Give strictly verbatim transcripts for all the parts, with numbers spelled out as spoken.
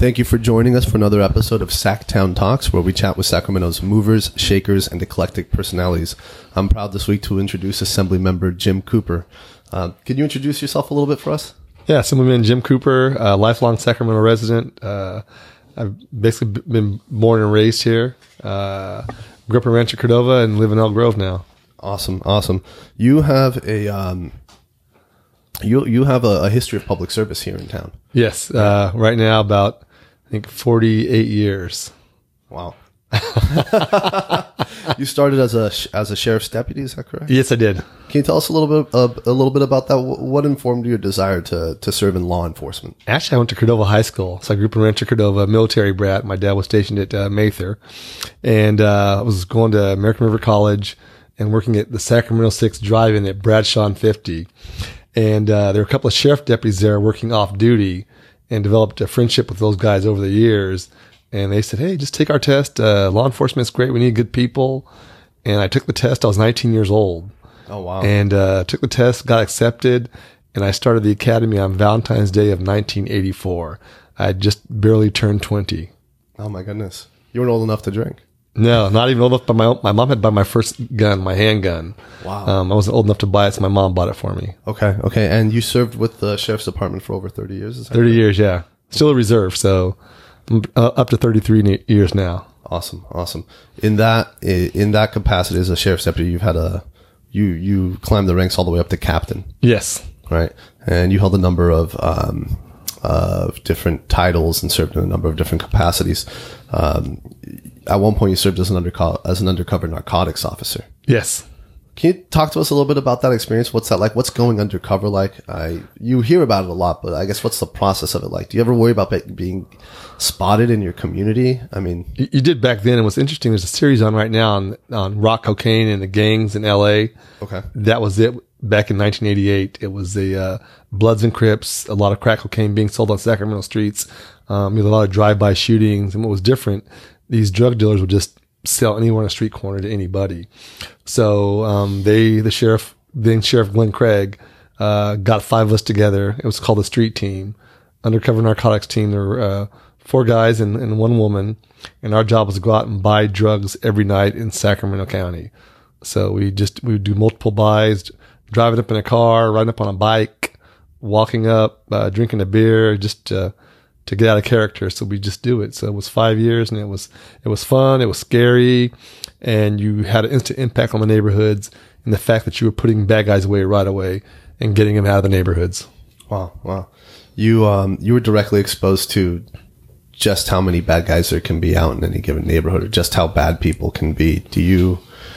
Thank you for joining us for another episode of Sacktown Talks, where we chat with Sacramento's movers, shakers, and eclectic personalities. I'm proud this week to introduce Assembly Member Jim Cooper. Uh, can you introduce yourself a little bit for us? Yeah, Assemblyman Jim Cooper, uh, lifelong Sacramento resident. Uh, I've basically been born and raised here. Uh, grew up in Rancho Cordova and live in Elk Grove now. Awesome, awesome. You have a um, you you have a, a history of public service here in town. Yes, uh, right now about I think forty-eight years. Wow. You started as a as a sheriff's deputy, is that correct? Yes, I did. Can you tell us a little bit uh, a little bit about that? What informed your desire to to serve in law enforcement? Actually, I went to Cordova High School, so I grew up in Rancho Cordova, military brat. My dad was stationed at uh, Mather, and uh, I was going to American River College and working at the Sacramento Six Drive-In at Bradshaw and fifty. And uh, there were a couple of sheriff deputies there working off duty, and developed a friendship with those guys over the years. And they said, hey, just take our test. Uh, law enforcement's great. We need good people. And I took the test. I was nineteen years old. Oh, wow. And uh, took the test, got accepted, and I started the academy on Valentine's Day of nineteen eighty-four. I had just barely turned twenty. Oh, my goodness. You weren't old enough to drink? No, not even old enough. But my my mom had bought my first gun, my handgun. Wow. Um, I wasn't old enough to buy it, so my mom bought it for me. Okay, okay. And you served with the Sheriff's Department for over thirty years? Is that thirty correct? years, yeah. Still a reserve, so I'm uh, up to thirty-three years now. Awesome, awesome. In that in that capacity as a sheriff's deputy, you've had a you you climbed the ranks all the way up to captain. Yes. Right, and you held a number of um, of different titles and served in a number of different capacities. Um, at one point, you served as an undercover as an undercover narcotics officer. Yes. Can you talk to us a little bit about that experience? What's that like? What's going undercover like? I you hear about it a lot, but I guess what's the process of it like? Do you ever worry about be- being spotted in your community? I mean, you, you did back then. And what's interesting, there's a series on right now on on rock cocaine and the gangs in L A. Okay, that was it. Back in nineteen eighty-eight, it was the uh, Bloods and Crips, a lot of crack cocaine being sold on Sacramento streets. Um, you had a lot of drive-by shootings, and what was different, these drug dealers would just sell anywhere on a street corner to anybody. So um, they, the sheriff, then Sheriff Glenn Craig, uh, got five of us together. It was called the Street Team, undercover narcotics team. There were uh, four guys and, and one woman, and our job was to go out and buy drugs every night in Sacramento County. So we just we would do multiple buys, driving up in a car, riding up on a bike, walking up, uh, drinking a beer, just uh, to get out of character. So we just do it. So it was five years, and it was it was fun. It was scary, and you had an instant impact on the neighborhoods, and the fact that you were putting bad guys away right away and getting them out of the neighborhoods. Wow, wow. You um you were directly exposed to just how many bad guys there can be out in any given neighborhood, or just how bad people can be. Do you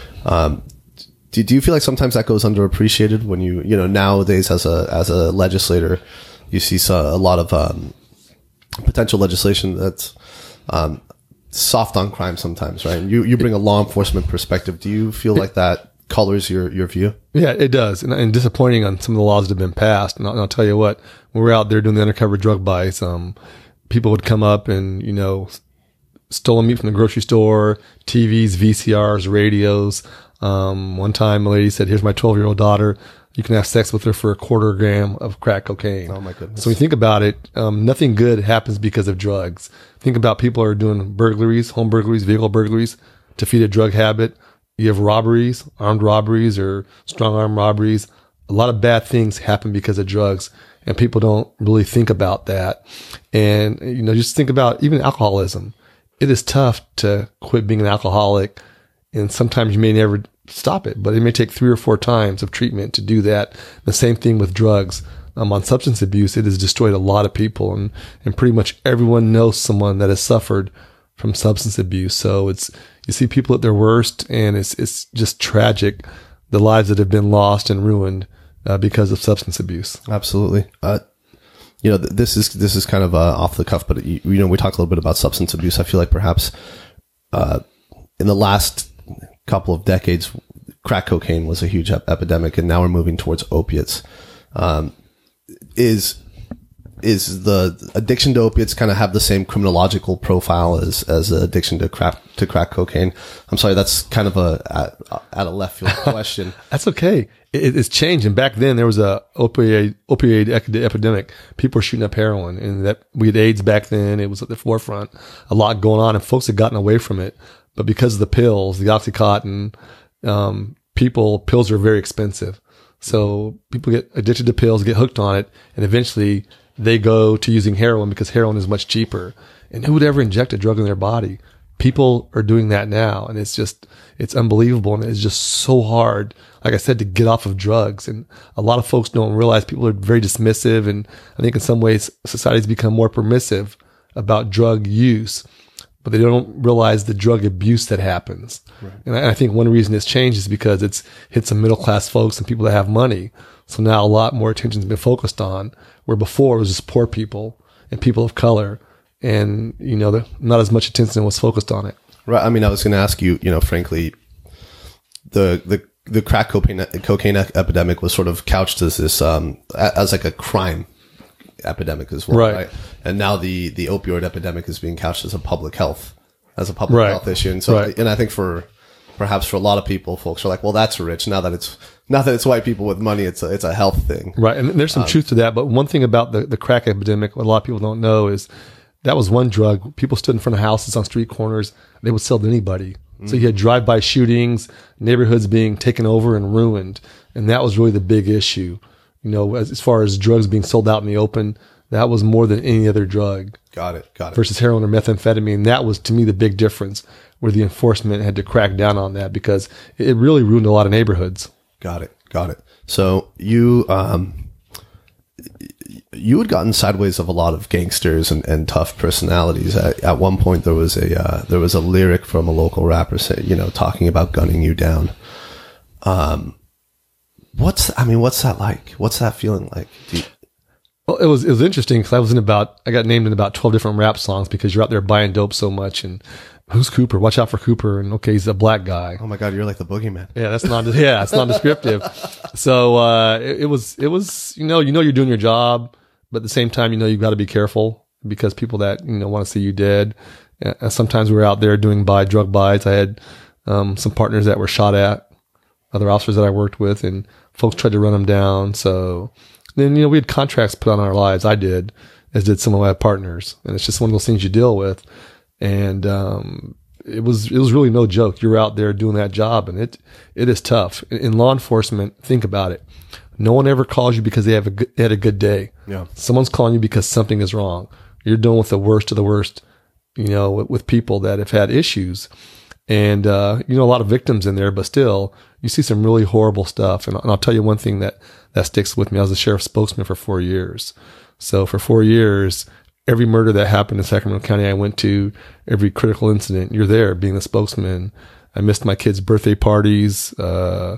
um do, do you feel like sometimes that goes underappreciated when you you know nowadays as a as a legislator you see so, a lot of um potential legislation that's um soft on crime sometimes, right? And you you bring a law enforcement perspective. Do you feel like that colors your your view? Yeah, it does, and, and disappointing on some of the laws that have been passed. And I'll, and I'll tell you what, when we're out there doing the undercover drug buys, um, people would come up and you know, stolen meat from the grocery store, T Vs, V C Rs, radios. Um, one time, a lady said, "Here's my twelve-year-old daughter. You can have sex with her for a quarter gram of crack cocaine." Oh my goodness! So when you think about it, um, nothing good happens because of drugs. Think about people who are doing burglaries, home burglaries, vehicle burglaries to feed a drug habit. You have robberies, armed robberies or strong arm robberies. A lot of bad things happen because of drugs, and people don't really think about that. And, you know, just think about even alcoholism. It is tough to quit being an alcoholic, and sometimes you may never stop it, but it may take three or four times of treatment to do that. The same thing with drugs. Um, on substance abuse, it has destroyed a lot of people, and, and pretty much everyone knows someone that has suffered from substance abuse. So it's, you see people at their worst, and it's, it's just tragic, the lives that have been lost and ruined, uh, because of substance abuse. Absolutely. Uh, you know, th- this is, this is kind of, uh, off the cuff, but you, you know, we talked a little bit about substance abuse. I feel like perhaps, uh, in the last couple of decades, crack cocaine was a huge ep- epidemic, and now we're moving towards opiates. Um, is, is the addiction to opiates kind of have the same criminological profile as, as the addiction to crack, to crack cocaine? I'm sorry, that's kind of a, at, at a left field question. That's okay. It, it's changed. And back then there was a opioid, opioid epidemic. People were shooting up heroin, and that we had AIDS back then. It was at the forefront, a lot going on, and folks had gotten away from it. But because of the pills, the Oxycontin, um, people, pills are very expensive. So people get addicted to pills, get hooked on it, and eventually they go to using heroin because heroin is much cheaper. And who would ever inject a drug in their body? People are doing that now, and it's just, it's unbelievable, and it's just so hard, like I said, to get off of drugs. And a lot of folks don't realize people are very dismissive, and I think in some ways society's become more permissive about drug use, but they don't realize the drug abuse that happens. Right. And I, I think one reason it's changed is because it's hit some middle class folks and people that have money. So now a lot more attention's been focused on, where before it was just poor people and people of color, and, you know, the, not as much attention was focused on it. Right. I mean, I was going to ask you, you know, frankly, the, the, the crack cocaine, cocaine epidemic was sort of couched as this, um, as like a crime epidemic as well. Right. right? And now the, the opioid epidemic is being couched as a public health, as a public right. health issue. And so, right. and I think for, perhaps for a lot of people, folks are like, well, that's rich. Now that it's, not that it's white people with money, it's a, it's a health thing. Right. And there's some um, truth to that. But one thing about the, the crack epidemic, what a lot of people don't know is that was one drug. People stood in front of houses on street corners. They would sell to anybody. Mm-hmm. So you had drive-by shootings, neighborhoods being taken over and ruined. And that was really the big issue. You know, as, as far as drugs being sold out in the open, that was more than any other drug. Got it. Got it. Versus heroin or methamphetamine. That was, to me, the big difference, where the enforcement had to crack down on that, because it really ruined a lot of neighborhoods. Got it. Got it. So you, um, you had gotten sideways of a lot of gangsters and, and tough personalities. At, at one point, there was a, uh, there was a lyric from a local rapper saying, you know, talking about gunning you down. Um, what's, I mean, what's that like? What's that feeling like? Do you, Well, it was, it was interesting because I was in about, I got named in about twelve different rap songs because you're out there buying dope so much, and who's Cooper? Watch out for Cooper. And okay, he's a black guy. Oh my God, you're like the boogeyman. Yeah, that's not, yeah, it's not descriptive. So, uh, it, it was, it was, you know, you know, you're doing your job, but at the same time, you know, you've got to be careful because people that, you know, want to see you dead. Uh, sometimes we were out there doing buy, drug buys. I had, um, some partners that were shot at, other officers that I worked with, and folks tried to run them down. So then, you know, we had contracts put on our lives. I did, as did some of my partners. And it's just one of those things you deal with. And, um, it was, it was really no joke. You're out there doing that job, and it, it is tough. In, in law enforcement, think about it. No one ever calls you because they have a good, they had a good day. Yeah. Someone's calling you because something is wrong. You're dealing with the worst of the worst, you know, with, with people that have had issues. And, uh, you know, a lot of victims in there, but still, you see some really horrible stuff. And, and I'll tell you one thing that, that sticks with me. I was a sheriff's spokesman for four years. So for four years, every murder that happened in Sacramento County I went to, every critical incident, you're there being the spokesman. I missed my kids' birthday parties, uh,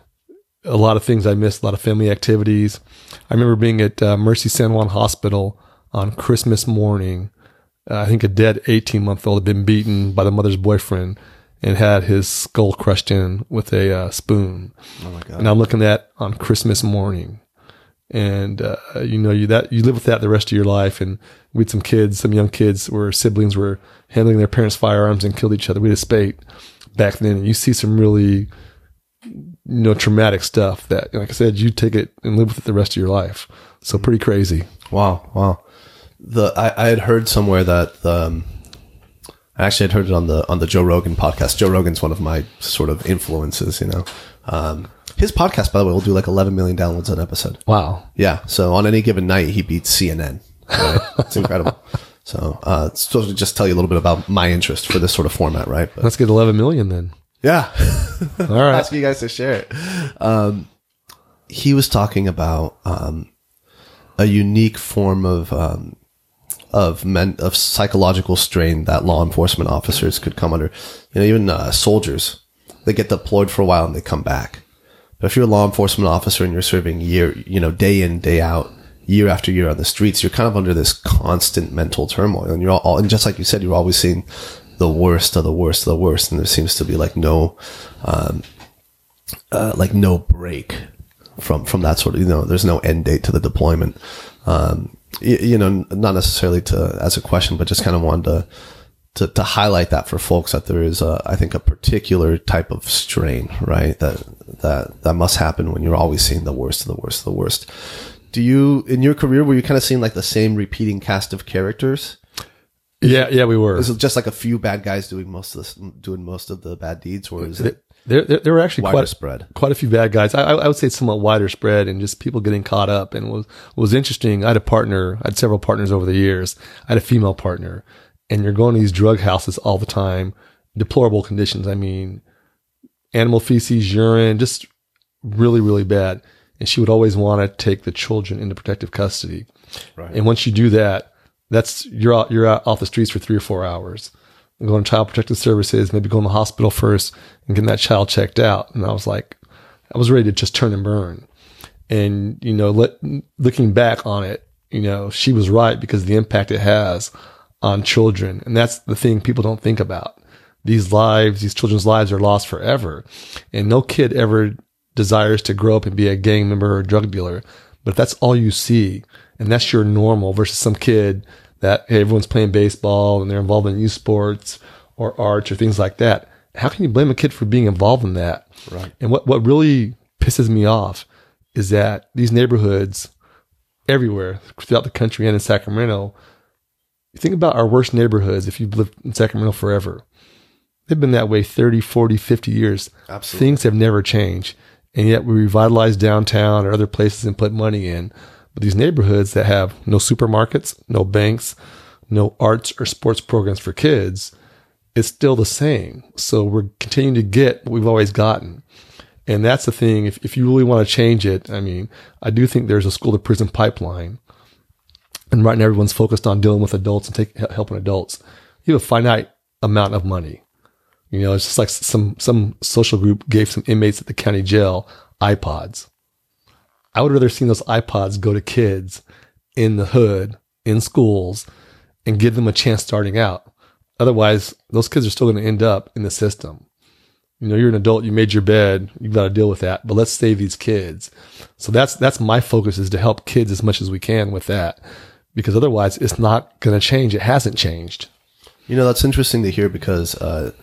a lot of things I missed, a lot of family activities. I remember being at uh, Mercy San Juan Hospital on Christmas morning. Uh, I think a dead eighteen month old had been beaten by the mother's boyfriend and had his skull crushed in with a uh, spoon. Oh my God. And I'm looking at on Christmas morning. And, uh, you know, you that, you live with that the rest of your life. And we had some kids, some young kids where siblings were handling their parents' firearms and killed each other. We had a spate back then. And you see some really, you know, traumatic stuff that, like I said, you take it and live with it the rest of your life. So pretty crazy. Wow. Wow. The, I, I had heard somewhere that, um, I actually had heard it on the, on the Joe Rogan podcast. Joe Rogan's one of my sort of influences, you know. Um, his podcast, by the way, will do like eleven million downloads an episode. Wow. Yeah. So on any given night, he beats C N N. Right? It's incredible. So, uh, it's supposed to just tell you a little bit about my interest for this sort of format, right? But, let's get eleven million then. Yeah. All right. Ask you guys to share it. Um, he was talking about, um, a unique form of, um, of men, of psychological strain that law enforcement officers could come under. You know, even, uh, soldiers, they get deployed for a while and they come back. But if you're a law enforcement officer and you're serving year, you know, day in, day out, year after year on the streets, you're kind of under this constant mental turmoil. And you're all, and just like you said, you're always seeing the worst of the worst of the worst. And there seems to be like no, um, uh, like no break from, from that sort of, you know, there's no end date to the deployment. Um, you, you know, not necessarily to as a question, but just kind of wanted to. To, to highlight that for folks that there is a, I think a particular type of strain, right? That, that, that must happen when you're always seeing the worst of the worst of the worst. Do you, in your career, were you kind of seeing like the same repeating cast of characters? Yeah, yeah, we were. Is it just like a few bad guys doing most of this, doing most of the bad deeds, or is it there? There, there were actually wider quite spread, quite a few bad guys. I, I would say somewhat wider spread, and just people getting caught up. And it was was interesting. I had a partner. I had several partners over the years. I had a female partner, and you're going to these drug houses all the time. Deplorable conditions. I mean, animal feces, urine, just really, really bad. And she would always want to take the children into protective custody. Right. And once you do that, that's you're out, you're out off the streets for three or four hours. And going to Child Protective Services, maybe going to the hospital first and getting that child checked out. And I was like, I was ready to just turn and burn. And, you know, let, looking back on it, you know, she was right because of the impact it has on children. And that's the thing people don't think about. These lives, these children's lives are lost forever. And no kid ever desires to grow up and be a gang member or a drug dealer. But if that's all you see, and that's your normal versus some kid that, hey, everyone's playing baseball and they're involved in youth sports or arts or things like that, how can you blame a kid for being involved in that? Right. And what, what really pisses me off is that these neighborhoods everywhere throughout the country and in Sacramento, you think about our worst neighborhoods if you've lived in Sacramento forever. They've been that way thirty, forty, fifty years. Absolutely. Things have never changed. And yet we revitalize downtown or other places and put money in. But these neighborhoods that have no supermarkets, no banks, no arts or sports programs for kids, it's still the same. So we're continuing to get what we've always gotten. And that's the thing. If, if you really want to change it, I mean, I do think there's a school to prison pipeline. And right now everyone's focused on dealing with adults and take, helping adults. You have a finite amount of money. You know, it's just like some, some social group gave some inmates at the county jail iPods. I would rather see those iPods go to kids in the hood, in schools, and give them a chance starting out. Otherwise, those kids are still going to end up in the system. You know, you're an adult, you made your bed, you've got to deal with that, but let's save these kids. So that's, that's my focus, is to help kids as much as we can with that, because otherwise it's not going to change. It hasn't changed. You know, that's interesting to hear because, uh,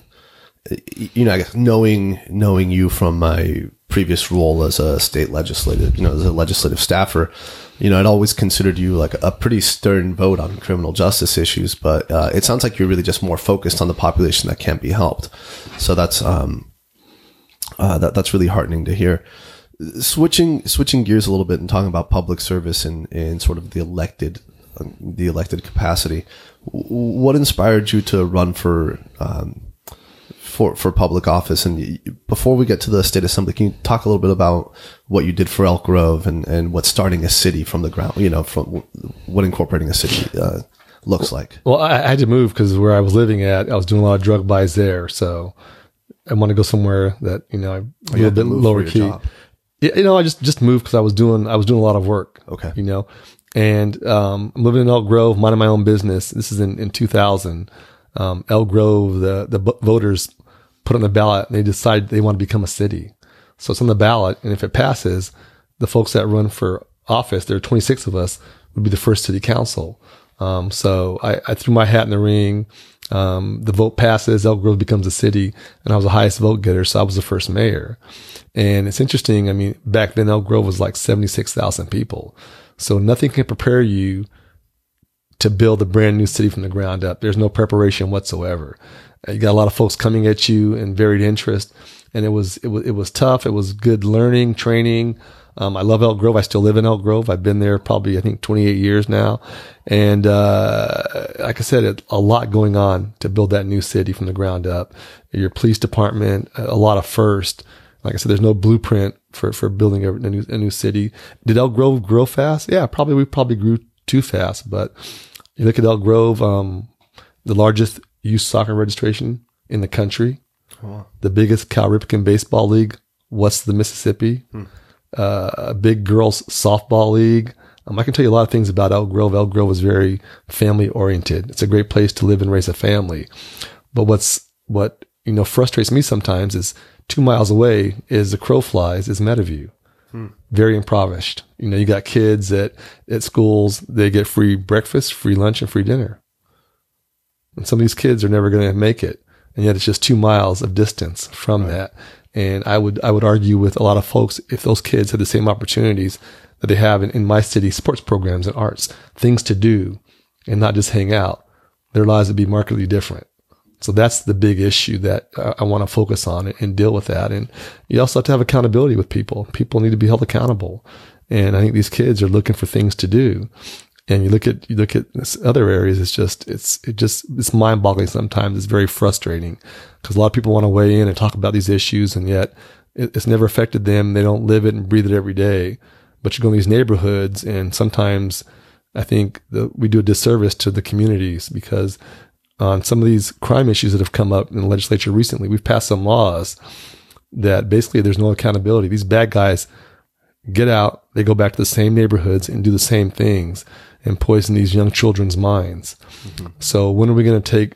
you know, I guess knowing, knowing you from my previous role as a state legislative, you know, as a legislative staffer, you know, I'd always considered you like a pretty stern vote on criminal justice issues, but, uh, it sounds like you're really just more focused on the population that can't be helped. So that's, um, uh, that, that's really heartening to hear. Switching, switching gears a little bit and talking about public service and, and sort of the elected, the elected capacity. What inspired you to run for, um, for, for public office? And before we get to the state assembly, can you talk a little bit about what you did for Elk Grove and, and what starting a city from the ground, you know, from what incorporating a city, uh, looks like? Well, I, I had to move because where I was living at, I was doing a lot of drug buys there. So I want to go somewhere that, you know, a little bit lower key. Job. Yeah, you know, I just, just moved because I was doing, I was doing a lot of work. Okay. You know, and, um, I'm living in Elk Grove, minding my own business. This is in, in two thousand. Um, Elk Grove, the, the voters put on the ballot and they decide they want to become a city. So it's on the ballot. And if it passes, the folks that run for office, there are twenty-six of us, would be the first city council. Um, so I, I threw my hat in the ring. Um, the vote passes, Elk Grove becomes a city, and I was the highest vote getter. So I was the first mayor. And it's interesting. I mean, back then Elk Grove was like seventy-six thousand people. So nothing can prepare you to build a brand new city from the ground up. There's no preparation whatsoever. You got a lot of folks coming at you in varied interest, and it was, it was, it was tough. It was good learning, training. Um, I love Elk Grove. I still live in Elk Grove. I've been there probably, I think, twenty-eight years now. And, uh, like I said, it, a lot going on to build that new city from the ground up. Your police department, a lot of first. Like I said, there's no blueprint for, for building a, a new, a new city. Did Elk Grove grow fast? Yeah, probably, we probably grew too fast, but you look at Elk Grove, um, the largest youth soccer registration in the country, oh, wow. The biggest Cal Ripken baseball league west of the Mississippi, hmm. uh, a big girls softball league. Um, I can tell you a lot of things about Elk Grove. Elk Grove is very family oriented. It's a great place to live and raise a family. But what's, what, you know, frustrates me sometimes is two miles away is the crow flies is Meadowview. Hmm. Very impoverished. You know, you got kids at, at schools, they get free breakfast, free lunch, and free dinner. And some of these kids are never going to make it. And yet it's just two miles of distance from right. that. And I would, I would argue with a lot of folks, if those kids had the same opportunities that they have in, in my city, sports programs and arts, things to do and not just hang out, their lives would be markedly different. So that's the big issue that uh, I want to focus on and, and deal with that. And you also have to have accountability with people. People need to be held accountable. And I think these kids are looking for things to do. And you look at, you look at this other areas, it's just, it's, it just, it's mind boggling sometimes. It's very frustrating because a lot of people want to weigh in and talk about these issues, and yet it, it's never affected them. They don't live it and breathe it every day. But you go in these neighborhoods, and sometimes I think that we do a disservice to the communities because on some of these crime issues that have come up in the legislature recently, we've passed some laws that basically there's no accountability. These bad guys get out, they go back to the same neighborhoods and do the same things and poison these young children's minds. Mm-hmm. So when are we going to take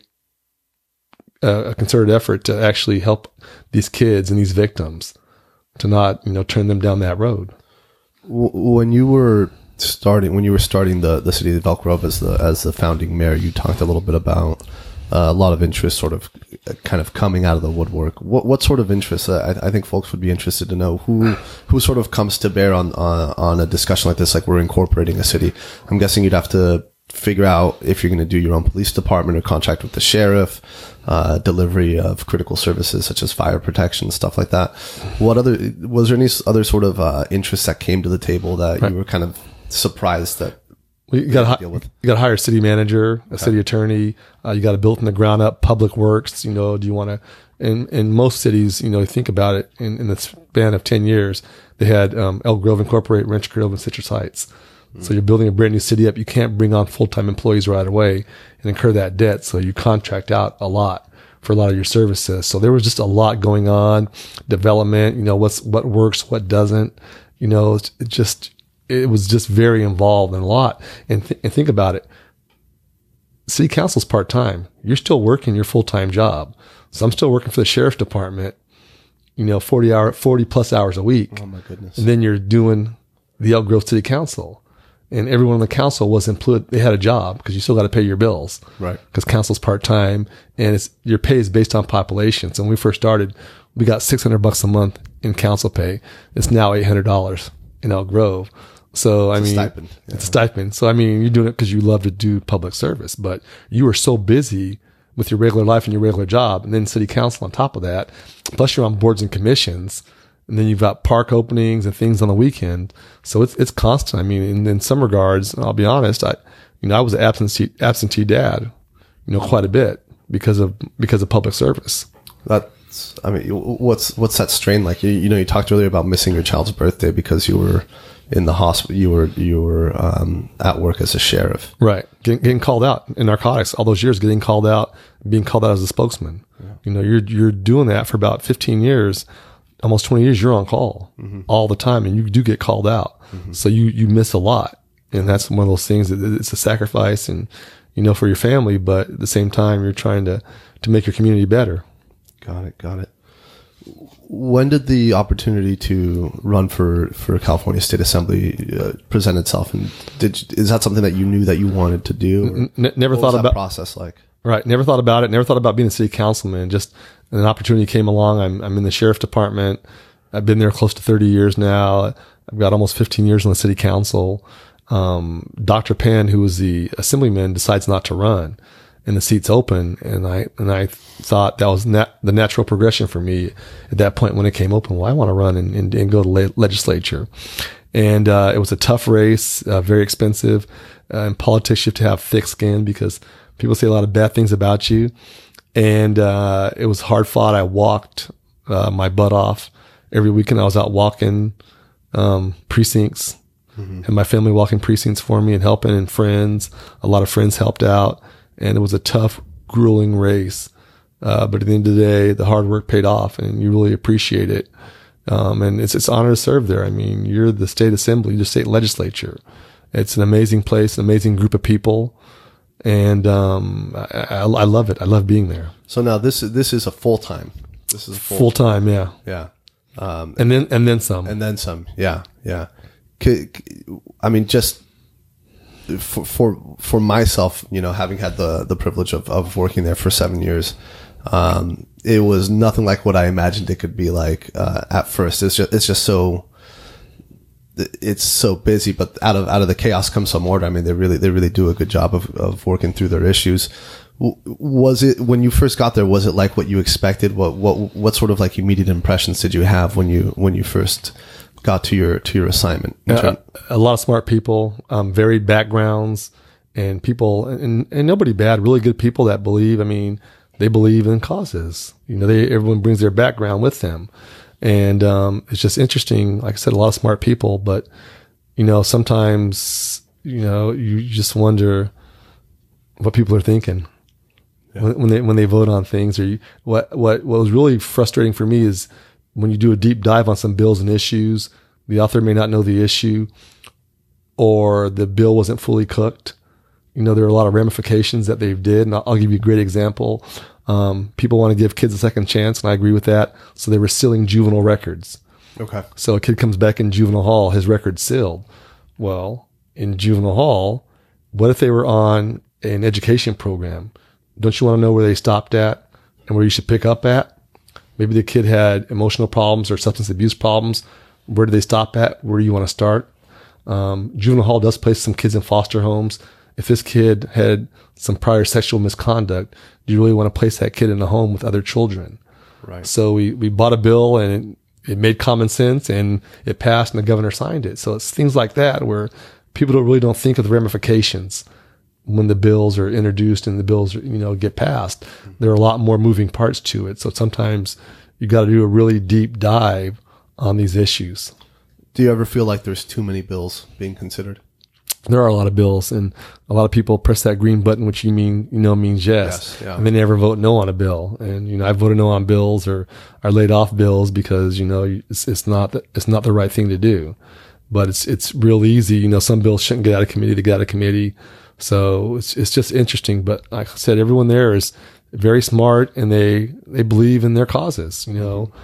a, a concerted effort to actually help these kids and these victims to not, you know, turn them down that road? When you were starting, when you were starting the, the city of Elk Grove as the, as the founding mayor, you talked a little bit about uh, a lot of interest sort of kind of coming out of the woodwork. What, what sort of interest? Uh, I, I think folks would be interested to know who, who sort of comes to bear on, on, on a discussion like this, like we're incorporating a city. I'm guessing you'd have to figure out if you're going to do your own police department or contract with the sheriff, uh, delivery of critical services such as fire protection, stuff like that. What other, was there any other sort of, uh, interests that came to the table that right. you were kind of surprised that well, you got to you got to hire a city manager, a okay. city attorney. Uh, you got to build from the ground up public works. You know, do you want to? In in most cities, you know, you think about it. In, in the span of ten years, they had um, Elk Grove Incorporated, Rancho Cordova, and Citrus Heights. Mm. So you're building a brand new city up. You can't bring on full time employees right away and incur that debt. So you contract out a lot for a lot of your services. So there was just a lot going on, development. You know, what's what works, what doesn't. You know, it just. It was just very involved in a lot. And, th- and think about it. City council's part-time. You're still working your full-time job. So I'm still working for the sheriff's department, you know, forty hour, forty plus hours a week. Oh my goodness. And then you're doing the Elk Grove City Council, and everyone on the council was employed. They had a job because you still got to pay your bills. Right. Because council's part-time, and it's, your pay is based on population. So when we first started, we got six hundred bucks a month in council pay. It's now eight hundred dollars in Elk Grove. So, I it's mean, a stipend. Yeah. It's a stipend. So, I mean, you're doing it because you love to do public service, but you are so busy with your regular life and your regular job, and then city council on top of that. Plus you're on boards and commissions, and then you've got park openings and things on the weekend. So it's, it's constant. I mean, in, in some regards, I'll be honest, I, you know, I was an absentee, absentee dad, you know, quite a bit because of, because of public service. That's, I mean, what's, what's that strain like? You, you know, you talked earlier about missing your child's birthday because you were in the hospital, you were, you were, um, at work as a sheriff. Right. Getting, getting called out in narcotics all those years, getting called out, being called out as a spokesman. Yeah. You know, you're, you're doing that for about fifteen years, almost twenty years, you're on call mm-hmm. all the time, and you do get called out. Mm-hmm. So you, you miss a lot. And that's one of those things that it's a sacrifice and, you know, for your family, but at the same time, you're trying to, to make your community better. Got it. Got it. When did the opportunity to run for, for California State Assembly uh, present itself? And did, is that something that you knew that you wanted to do? N- never thought about that process like. Right. Never thought about it. Never thought about being a city councilman. Just an opportunity came along. I'm, I'm in the sheriff department. I've been there close to thirty years now. I've got almost fifteen years on the city council. Um, Doctor Penn, who was the assemblyman, decides not to run, and the seat's open. And I, and I thought that was nat- the natural progression for me at that point when it came open. Well, I want to run and, and, and go to le- legislature. And, uh, it was a tough race, uh, very expensive. Uh, in politics, you have to have thick skin because people say a lot of bad things about you. And, uh, it was hard fought. I walked, uh, my butt off every weekend. I was out walking, um, precincts. Mm-hmm. And my family walking precincts for me and helping, and friends. A lot of friends helped out. And it was a tough, grueling race. Uh, but at the end of the day, the hard work paid off, and you really appreciate it. Um, and it's, it's an honor to serve there. I mean, you're the state assembly, the state legislature. It's an amazing place, an amazing group of people. And, um, I, I, I love it. I love being there. So now this is, this is a full time. This is a full, full time. Yeah. Yeah. Um, and then, and then some. And then some. Yeah. Yeah. I mean, just for, for, for myself, you know, having had the, the privilege of, of working there for seven years, um, it was nothing like what I imagined it could be like, uh, at first. It's just, it's just so, it's so busy, but out of, out of the chaos comes some order. I mean, they really, they really do a good job of, of working through their issues. Was it, when you first got there, was it like what you expected? What, what, what sort of like immediate impressions did you have when you, when you first got to your, to your assignment? Uh, a lot of smart people, um, varied backgrounds, and people, and, and nobody bad, really good people that believe, I mean, they believe in causes. You know, they, everyone brings their background with them. And, um, it's just interesting. Like I said, a lot of smart people, but, you know, sometimes, you know, you just wonder what people are thinking. Yeah. When, when they, when they vote on things, or you, what, what, what was really frustrating for me is when you do a deep dive on some bills and issues, the author may not know the issue, or the bill wasn't fully cooked. You know, there are a lot of ramifications that they did. And I'll, I'll give you a great example. Um, people want to give kids a second chance, and I agree with that. So they were sealing juvenile records. Okay. So a kid comes back in juvenile hall, his record's sealed. Well, in juvenile hall, what if they were on an education program? Don't you want to know where they stopped at and where you should pick up at? Maybe the kid had emotional problems or substance abuse problems. Where do they stop at? Where do you want to start? Um, juvenile hall does place some kids in foster homes. If this kid had some prior sexual misconduct, do you really want to place that kid in a home with other children? Right. So we, we bought a bill, and it, it made common sense, and it passed, and the governor signed it. So it's things like that where people don't really don't think of the ramifications when the bills are introduced and the bills, you know, get passed. There are a lot more moving parts to it. So sometimes you got to do a really deep dive on these issues. Do you ever feel like there's too many bills being considered? There are a lot of bills, and a lot of people press that green button, which you mean, you know, means yes. yes yeah. And they never vote no on a bill. And, you know, I voted no on bills or I laid off bills because, you know, it's, it's not, the, it's not the right thing to do, but it's, it's real easy. You know, some bills shouldn't get out of committee to get out of committee. So it's, it's just interesting. But like I said, everyone there is very smart, and they, they believe in their causes, you know.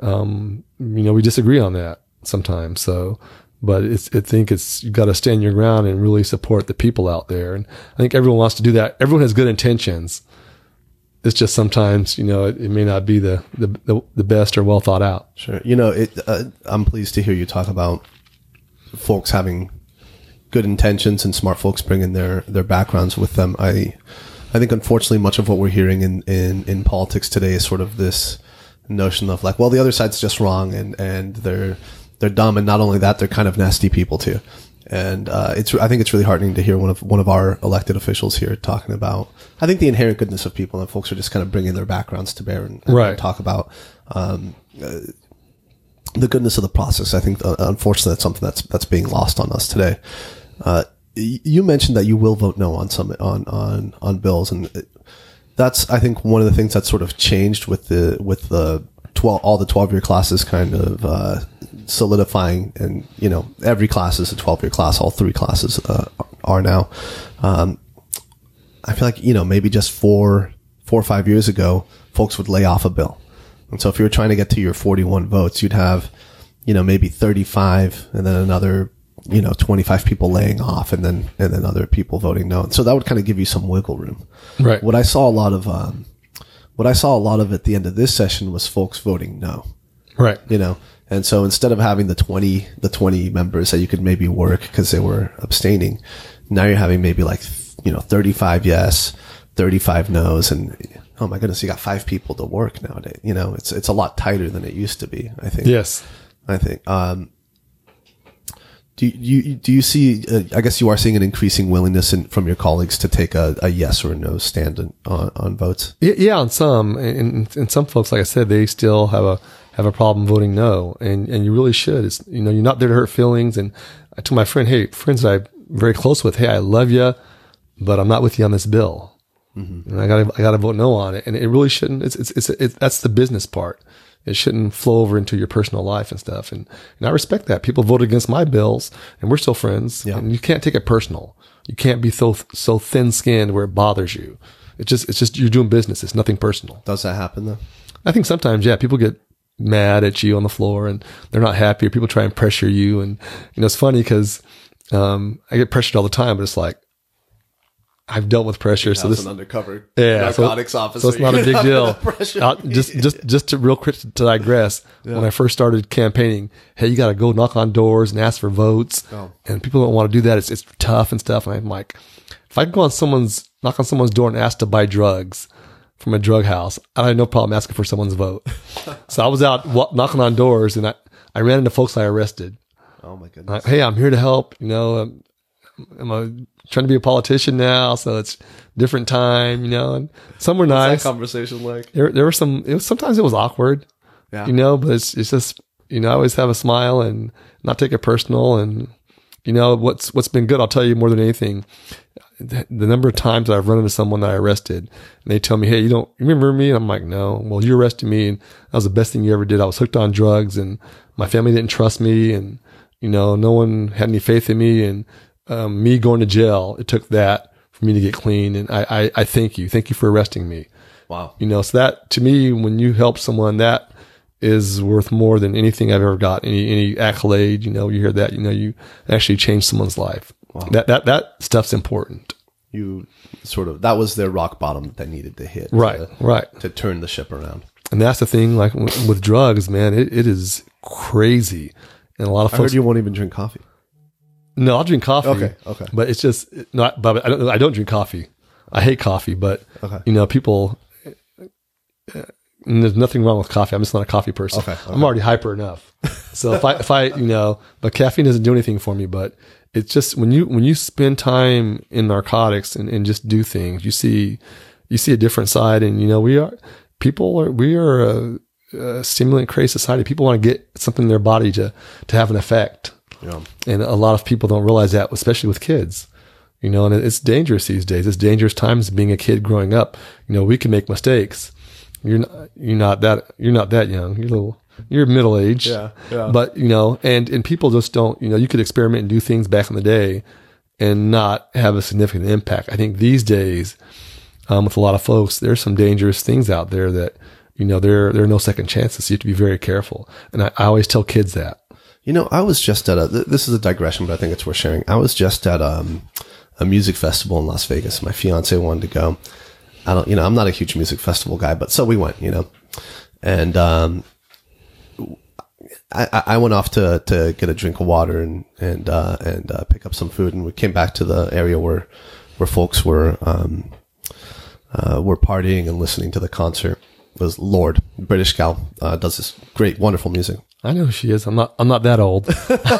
Um, you know, we disagree on that sometimes. So, but it's, I think it's, you got to stand your ground and really support the people out there. And I think everyone wants to do that. Everyone has good intentions. It's just sometimes, you know, it, it may not be the, the, the, the best or well thought out. Sure. You know, it, uh, I'm pleased to hear you talk about folks having good intentions and smart folks bringing their, their backgrounds with them. I, I think unfortunately much of what we're hearing in, in, in politics today is sort of this notion of like, well, the other side's just wrong, and, and they're, they're dumb. And not only that, they're kind of nasty people too. And, uh, it's, I think it's really heartening to hear one of, one of our elected officials here talking about, I think, the inherent goodness of people, and folks are just kind of bringing their backgrounds to bear and, and right. talk about, um, uh, the goodness of the process. I think, uh, unfortunately, that's something that's, that's being lost on us today. Uh, you mentioned that you will vote no on some, on, on, on bills. And that's, I think, one of the things that's sort of changed with the, with the twelve, all the twelve year classes kind of, uh, solidifying, and, you know, every class is a twelve year class. All three classes, uh, are now. Um, I feel like, you know, maybe just four, four or five years ago, folks would lay off a bill. And so if you were trying to get to your forty-one votes, you'd have, you know, maybe thirty-five, and then another, you know, twenty-five people laying off, and then, and then other people voting no. And so that would kind of give you some wiggle room. Right. What I saw a lot of, um, what I saw a lot of at the end of this session was folks voting no. Right. You know, and so instead of having the twenty, the twenty members that you could maybe work because they were abstaining, now you're having maybe like, you know, thirty-five yes, thirty-five no's, and oh my goodness, you got five people to work nowadays. You know, it's, it's a lot tighter than it used to be, I think. Yes. I think, um, do you, do you see, uh, I guess you are seeing an increasing willingness in, from your colleagues to take a, a yes or a no stand in, on, on votes? Yeah, on some, and, and some folks, like I said, they still have a, have a problem voting no. And, and you really should. It's, you know, you're not there to hurt feelings. And I told my friend, hey, friends that I'm very close with, hey, I love you, but I'm not with you on this bill. Mm-hmm. And I gotta, I gotta vote no on it. And it really shouldn't, it's, it's, it's, it, that's the business part. It shouldn't flow over into your personal life and stuff. And, and I respect that. People voted against my bills, and we're still friends. Yeah. And you can't take it personal. You can't be so, so thin skinned where it bothers you. It's just, it's just, you're doing business. It's nothing personal. Does that happen though? I think sometimes, yeah, people get, mad at you on the floor and they're not happy, or people try and pressure you. And, you know, it's funny because, um, I get pressured all the time, but it's like, I've dealt with pressure. So this an undercover yeah, narcotics so, officer. So it's not a big deal. Uh, just, just, just to real quick to digress. Yeah. When I first started campaigning, hey, you got to go knock on doors and ask for votes. Oh. And people don't want to do that. It's, it's tough and stuff. And I'm like, if I can go on someone's, knock on someone's door and ask to buy drugs from a drug house, I had no problem asking for someone's vote. So I was out w- knocking on doors and I, I ran into folks I arrested. Oh my goodness. Like, hey, I'm here to help. You know, I'm, I'm a, trying to be a politician now, so it's different time, you know, and some were What's nice. that conversation like? There, there were some, it was, sometimes it was awkward, yeah. you know, but it's, it's just, you know, I always have a smile and not take it personal. And, you know, what's, what's been good, I'll tell you more than anything, the, the number of times that I've run into someone that I arrested and they tell me, hey, you don't you remember me? And I'm like, no. Well, you arrested me and that was the best thing you ever did. I was hooked on drugs and my family didn't trust me and, you know, no one had any faith in me. And, Um, me going to jail, it took that for me to get clean. And I, I, I thank you. Thank you for arresting me. Wow. You know, so that to me, when you help someone, that is worth more than anything I've ever got. Any, any accolade, you know, you hear that, you know, you actually change someone's life. Wow. That, that, that stuff's important. You sort of, that was their rock bottom that they needed to hit. Right. To, right. To turn the ship around. And that's the thing, like with drugs, man, it, it is crazy. And a lot of folks. I heard you won't even drink coffee. No, I'll drink coffee. Okay, okay. But it's just not. But I don't. I don't drink coffee. I hate coffee. But okay. you know, people. Uh, there's nothing wrong with coffee. I'm just not a coffee person. Okay, okay. I'm already hyper enough. So if I, if I, you know, but caffeine doesn't do anything for me. But it's just when you when you spend time in narcotics and, and just do things, you see, you see a different side. And you know, we are people are we are a, a stimulant crazed society. People want to get something in their body to to have an effect. Yeah. And a lot of people don't realize that, especially with kids, you know, and it's dangerous these days. It's dangerous times being a kid growing up. You know, we can make mistakes. You're not, you're not that, you're not that young. You're a little, you're middle aged. Yeah, yeah. But, you know, and, and people just don't, you know, you could experiment and do things back in the day and not have a significant impact. I think these days, um, with a lot of folks, there's some dangerous things out there that, you know, there, there are no second chances. So you have to be very careful. And I, I always tell kids that. You know, I was just at a, this is a digression, but I think it's worth sharing. I was just at um, a music festival in Las Vegas. My fiance wanted to go. I don't, you know, I'm not a huge music festival guy, but so we went, you know, and um, I, I went off to, to get a drink of water and, and, uh, and uh, pick up some food. And we came back to the area where, where folks were, um, uh, were partying and listening to the concert. It was Lorde, British gal, uh, does this great, wonderful music. I know who she is. I'm not, I'm not that old.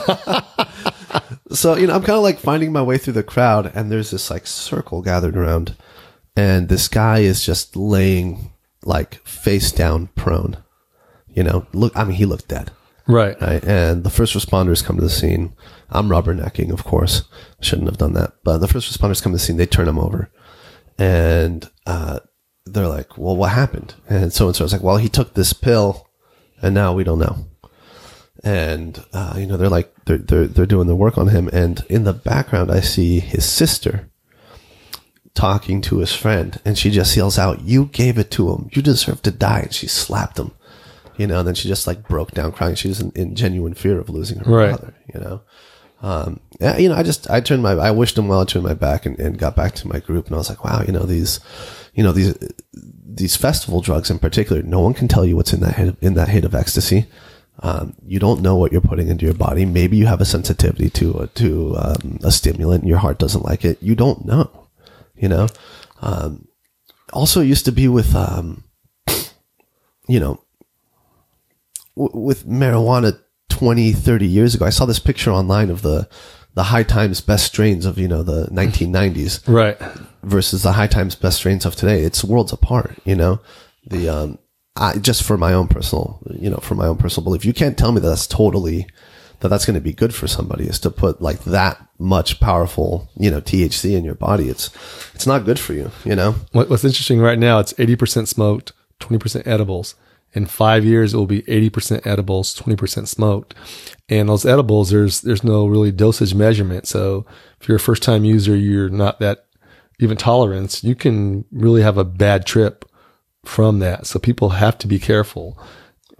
So, you know, I'm kind of like finding my way through the crowd and there's this like circle gathered around and this guy is just laying like face down prone, you know, look, I mean, he looked dead. Right. Right. And the first responders come to the scene. I'm rubbernecking, of course. Shouldn't have done that. But the first responders come to the scene. They turn him over and, uh, they're like, well, what happened? And so and so. It's like, well, he took this pill and now we don't know. And, uh, you know, they're like, they're, they're, they're doing the work on him. And in the background, I see his sister talking to his friend and she just yells out, you gave it to him. You deserve to die. And she slapped him, you know, and then she just like broke down crying. She was in, in genuine fear of losing her right. brother, you know? Um, yeah, you know, I just, I turned my, I wished him well, I turned my back and, and got back to my group and I was like, wow, you know, these, you know, these, these festival drugs in particular, no one can tell you what's in that hit, in that hit of ecstasy. Um, you don't know what you're putting into your body. Maybe you have a sensitivity to a, to um, a stimulant and your heart doesn't like it. You don't know, you know. Um, also used to be with, um, you know, w- with marijuana twenty, thirty years ago. I saw this picture online of the, the High Times best strains of, you know, the nineteen nineties. Right. Versus the High Times best strains of today. It's worlds apart, you know. The, um, I, just for my own personal, you know, for my own personal belief, you can't tell me that that's totally, that that's going to be good for somebody is to put like that much powerful, you know, T H C in your body. It's, it's not good for you, you know? What, what's interesting right now, it's eighty percent smoked, twenty percent edibles. In five years, it will be eighty percent edibles, twenty percent smoked. And those edibles, there's, there's no really dosage measurement. So if you're a first time user, you're not that even tolerance, you can really have a bad trip from that. So people have to be careful.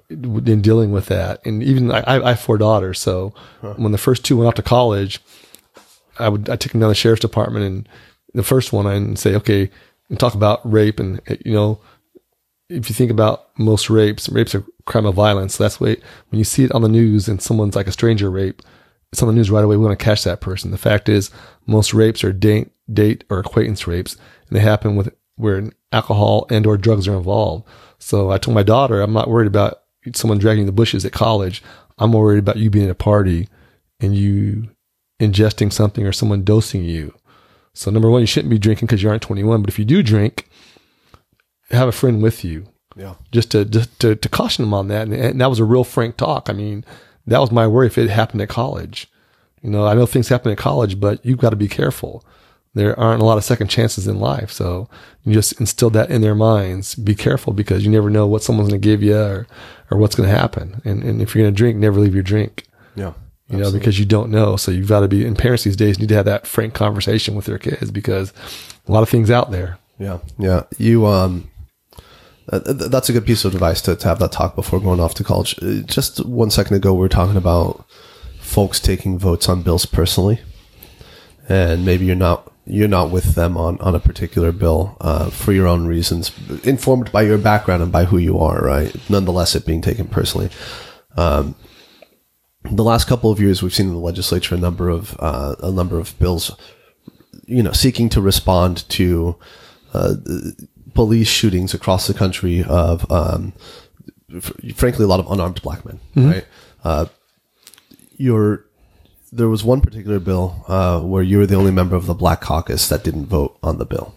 in dealing with that. And even I, I have four daughters. So huh. when the first two went off to college, I would, I took them down to the sheriff's department, and the first one I'd say, okay, and talk about rape. And, you know, if you think about most rapes, rapes are crime of violence. So that's why when you see it on the news and someone's like a stranger rape, it's on the news right away. We want to catch that person. The fact is most rapes are date, date or acquaintance rapes, and they happen with where alcohol and or drugs are involved. So I told my daughter, I'm not worried about someone dragging the bushes at college. I'm more worried about you being at a party and you ingesting something or someone dosing you. So number one, you shouldn't be drinking because you aren't twenty-one. But if you do drink, have a friend with you. Yeah. Just to, just to, to caution them on that. And, and that was a real frank talk. I mean, that was my worry if it happened at college. You know, I know things happen at college, but you've got to be careful. There aren't a lot of second chances in life. So you just instill that in their minds. Be careful because you never know what someone's going to give you or, or what's going to happen. And, and if you're going to drink, never leave your drink. Yeah. You know, absolutely. Because you don't know. So you've got to be, and parents these days need to have that frank conversation with their kids because a lot of things out there. Yeah. Yeah. You, um, uh, that's a good piece of advice to, to have that talk before going off to college. Just one second ago, we were talking about folks taking votes on bills personally, and maybe you're not, you're not with them on, on a particular bill, uh, for your own reasons, informed by your background and by who you are, right? Nonetheless, it being taken personally. Um, the last couple of years, we've seen in the legislature a number of, uh, a number of bills, you know, seeking to respond to, uh, police shootings across the country of, um, f- frankly, a lot of unarmed black men, mm-hmm. right? Uh, you're, There was one particular bill uh, where you were the only member of the Black Caucus that didn't vote on the bill.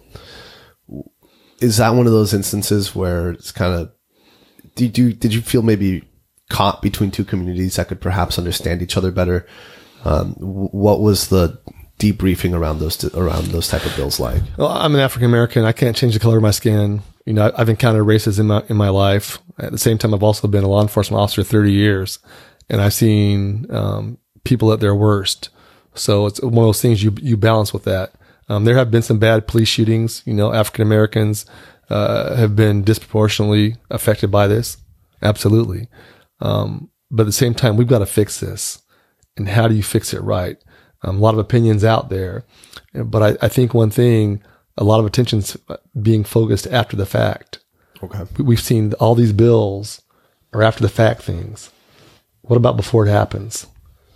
Is that one of those instances where it's kind of did you did you feel maybe caught between two communities that could perhaps understand each other better? Um, what was the debriefing around those around those type of bills like? Well, I'm an African American. I can't change the color of my skin. You know, I've encountered racism in my in my life. At the same time, I've also been a law enforcement officer thirty years, and I've seen Um, people at their worst. So it's one of those things you, you balance with that. Um, there have been some bad police shootings. You know, African Americans, uh, have been disproportionately affected by this. Absolutely. Um, but at the same time, we've got to fix this. And how do you fix it right? Um, a lot of opinions out there, but I, I think one thing, a lot of attention's being focused after the fact. Okay. We've seen all these bills are after the fact things. What about before it happens?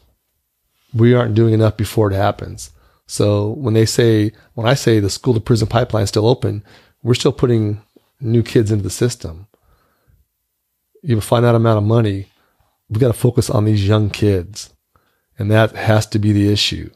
We aren't doing enough before it happens. So when they say, when I say the school to prison pipeline is still open, we're still putting new kids into the system. You have a finite amount of money. We've got to focus on these young kids. And that has to be the issue.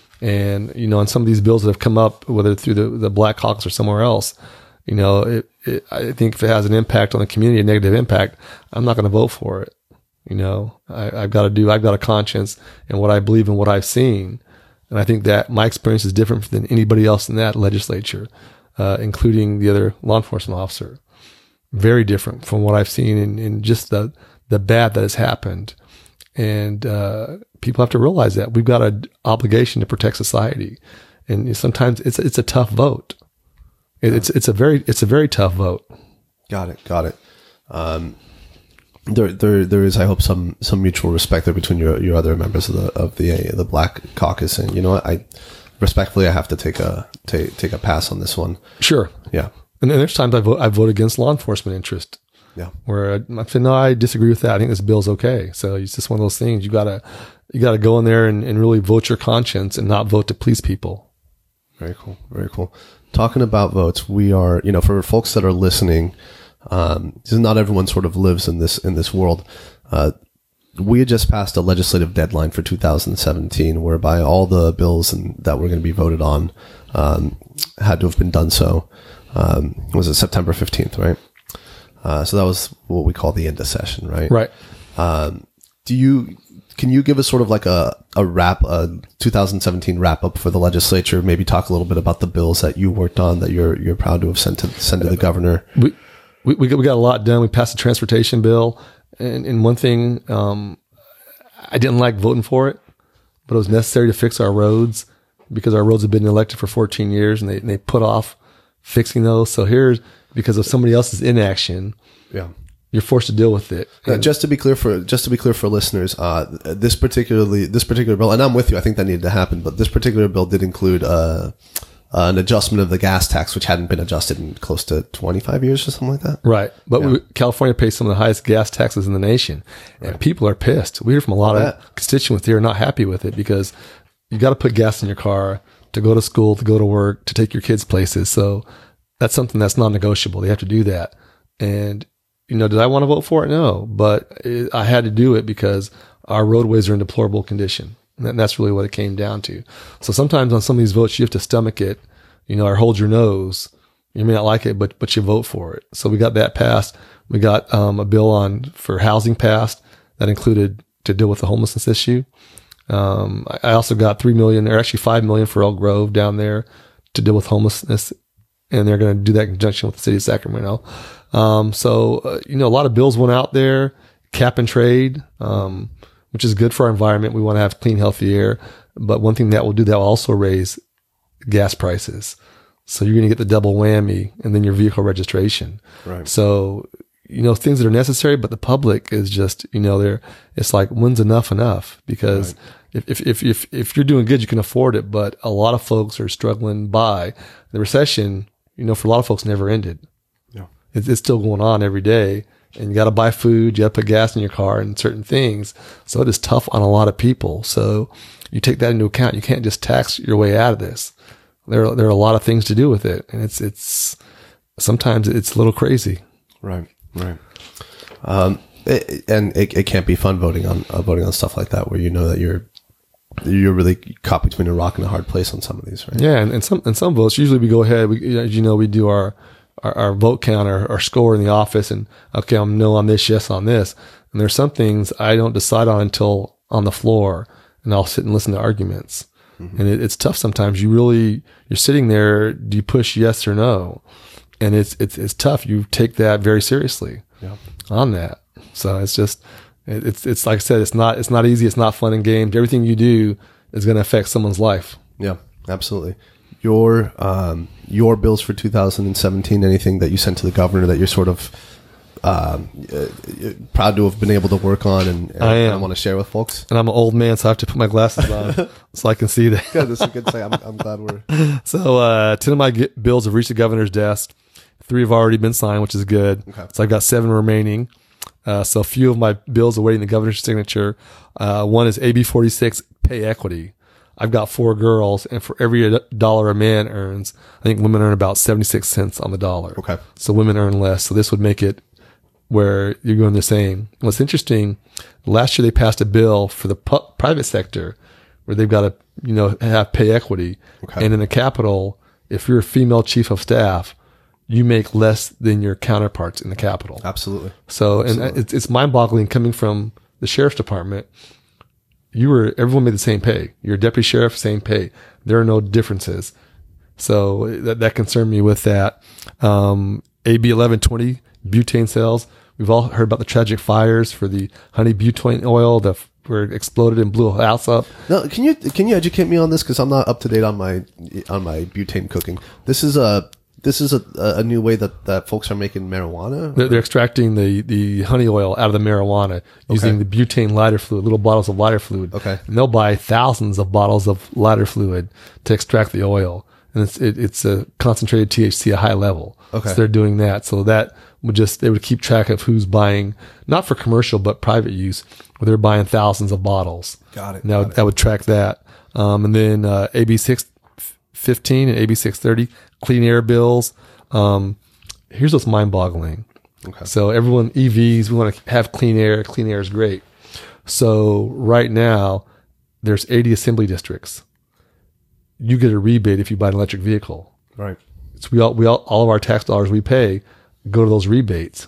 And, you know, on some of these bills that have come up, whether through the, the Black Caucus or somewhere else, you know, it, it, I think if it has an impact on the community, a negative impact, I'm not going to vote for it. You know, I, I've got to do, I've got a conscience and what I believe and what I've seen. And I think that my experience is different than anybody else in that legislature, uh, including the other law enforcement officer. Very different from what I've seen in, in just the, the bad that has happened. And, uh, people have to realize that we've got an obligation to protect society. And sometimes it's, it's a tough vote. It's, it's a very, it's a very tough vote. Got it. Got it. Um, There, there, there is. I hope some, some mutual respect there between your, your other members of the, of the, uh, the Black Caucus. And you know what? I respectfully, I have to take a, take, take a pass on this one. Sure. Yeah. And then there's times I vote, I vote against law enforcement interest. Yeah. Where I, I say, no, I disagree with that. I think this bill's okay. So it's just one of those things. You gotta, you gotta go in there and, and really vote your conscience and not vote to please people. Very cool. Very cool. Talking about votes, we are, you know, for folks that are listening, Um, not everyone sort of lives in this, in this world. Uh, we had just passed a legislative deadline for two thousand seventeen, whereby all the bills and that were going to be voted on, um, had to have been done so. Um, was it September fifteenth, right? Uh, so that was what we call the end of session, right? Right. Um, do you, can you give us sort of like a, a wrap, a two thousand seventeen wrap up for the legislature? Maybe talk a little bit about the bills that you worked on that you're, you're proud to have sent to, sent to the governor. We, We, we got, we got a lot done. We passed the transportation bill. And, and one thing, um, I didn't like voting for it, but it was necessary to fix our roads because our roads have been elected for fourteen years and they, and they put off fixing those. So here's, because of somebody else's inaction, yeah, you're forced to deal with it. Uh, just to be clear for just to be clear for listeners, uh, this particularly this particular bill, and I'm with you. I think that needed to happen, but this particular bill did include uh, uh, an adjustment of the gas tax, which hadn't been adjusted in close to twenty-five years or something like that. Right, but Yeah. we, California pays some of the highest gas taxes in the nation, and Right. people are pissed. We hear from a lot I of bet. constituents who are not happy with it because you got to put gas in your car to go to school, to go to work, to take your kids places. So that's something that's non-negotiable. They have to do that, and you know, did I want to vote for it? No, but it, I had to do it because our roadways are in deplorable condition. And that's really what it came down to. So sometimes on some of these votes, you have to stomach it, you know, or hold your nose. You may not like it, but, but you vote for it. So we got that passed. We got, um, a bill on for housing passed that included to deal with the homelessness issue. Um, I, I also got three million or actually five million for Elk Grove down there to deal with homelessness. And they're going to do that in conjunction with the city of Sacramento. Um, so, uh, you know, a lot of bills went out there, cap and trade, um, which is good for our environment. We want to have clean, healthy air. But one thing that will do that will also raise gas prices. So you're going to get the double whammy and then your vehicle registration. Right. So, you know, things that are necessary, but the public is just, you know, they're, it's like, when's enough enough? Because Right. if, if, if, if you're doing good, you can afford it. But a lot of folks are struggling by the recession, you know, for a lot of folks never ended. Yeah. It's, it's still going on every day. And you got to buy food, you got to put gas in your car and certain things. So it is tough on a lot of people. So you take that into account. You can't just tax your way out of this. There are, there are a lot of things to do with it. And it's, it's, sometimes it's a little crazy. Right. Right. Um, it, and it, it can't be fun voting on, uh, voting on stuff like that where you know that you're, you're really caught between a rock and a hard place on some of these, right? Yeah. And, and some, and some votes, usually we go ahead, we, as you know, we do our, our, our vote count, our, our score in the office and, okay, I'm no on this, yes on this. And there's some things I don't decide on until on the floor and I'll sit and listen to arguments. Mm-hmm. And it, it's tough sometimes. You really, you're sitting there, do you push yes or no? And it's, it's, it's tough. You take that very seriously Yeah. on that. So it's just, it, it's, it's like I said, it's not, it's not easy. It's not fun and games. Everything you do is going to affect someone's life. Yeah, absolutely. Your, um, your bills for two thousand seventeen, anything that you sent to the governor that you're sort of, um, uh, proud to have been able to work on and, and I am. I want to share with folks? And I'm an old man, so I have to put my glasses on so I can see that. Good. That's a good say. I'm, I'm glad we're, So, uh, ten of my get- bills have reached the governor's desk. Three have already been signed, which is good. Okay. So I've got seven remaining. Uh, so a few of my bills are waiting the governor's signature. Uh, one is A B forty-six, pay equity. I've got four girls, and for every dollar a man earns, I think women earn about seventy-six cents on the dollar. Okay. So women earn less. So this would make it where you're going the same. What's interesting, last year they passed a bill for the pu- private sector where they've got to, you know, have pay equity. Okay. And in the Capitol, if you're a female chief of staff, you make less than your counterparts in the Capitol. Absolutely. So, and Absolutely. it's, it's mind boggling coming from the sheriff's department. You were, everyone made the same pay. You're a deputy sheriff, same pay. There are no differences. So that, that concerned me with that. Um, A B eleven twenty, butane sales. We've all heard about the tragic fires for the honey butane oil that where it exploded and blew a house up. Now, can you, can you educate me on this? Cause I'm not up to date on my, on my butane cooking. This is a, This is a, a new way that, that folks are making marijuana? They're, they're extracting the, the honey oil out of the marijuana using Okay. the butane lighter fluid, little bottles of lighter fluid. Okay. And they'll buy thousands of bottles of lighter fluid to extract the oil. And it's, it, it's a concentrated T H C at high level. Okay. So they're doing that. So that would just, they would keep track of who's buying, not for commercial, but private use, where they're buying thousands of bottles. Got it. And that, would, that would track that. Um, and then, uh, A B six fifteen and A B six thirty, clean air bills. Um, here's what's mind boggling. Okay. So everyone, E Vs, we want to have clean air. Clean air is great. So right now there's eighty assembly districts. You get a rebate if you buy an electric vehicle. Right. So we all, we all, all of our tax dollars we pay go to those rebates.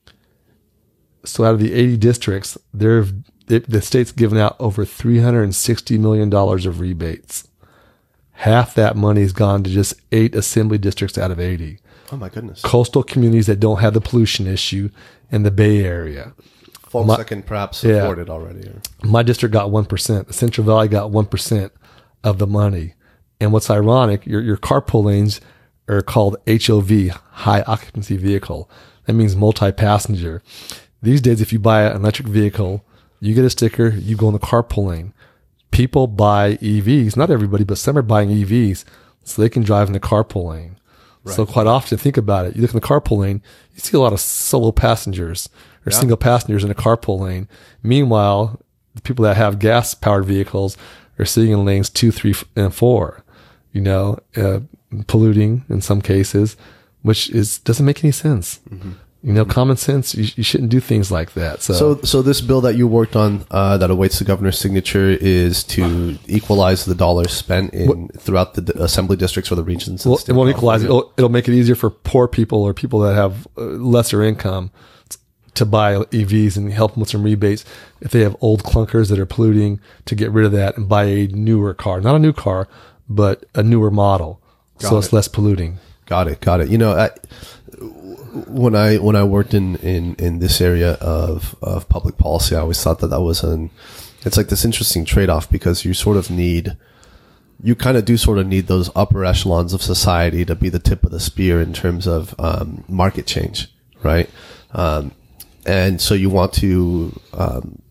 So out of the eighty districts, there, the state's given out over three hundred sixty million dollars of rebates. Half that money has gone to just eight assembly districts out of eighty. Oh my goodness. Coastal communities that don't have the pollution issue in the Bay Area. Folks My- that can perhaps Yeah. afford it already. Or, My district got one percent. The Central Valley got one percent of the money. And what's ironic, your, your carpool lanes are called H O V, high occupancy vehicle. That means multi-passenger. These days, if you buy an electric vehicle, you get a sticker, you go in the carpool lane. People buy E Vs, not everybody, but some are buying E Vs so they can drive in the carpool lane. Right. So quite often, think about it. You look in the carpool lane, you see a lot of solo passengers or yeah. single passengers in the carpool lane. Meanwhile, the people that have gas-powered vehicles are sitting in lanes two, three, and four, you know, uh, polluting in some cases, which is doesn't make any sense. Mm-hmm. You know, common sense, you, you shouldn't do things like that. So, so, so this bill that you worked on uh, that awaits the governor's signature is to equalize the dollars spent in what, throughout the d- assembly districts or the regions. Well, it won't equalize it. It'll, it'll make it easier for poor people or people that have uh, lesser income to buy E Vs and help them with some rebates if they have old clunkers that are polluting, to get rid of that and buy a newer car. Not a new car, but a newer model. Got so it. It's less polluting. Got it. Got it. You know, I, when I when I worked in, in, in this area of, of public policy, I always thought that that was an it's like this interesting trade-off, because you sort of need you kind of do sort of need those upper echelons of society to be the tip of the spear in terms of um, market change, right? Um, and so you want to um,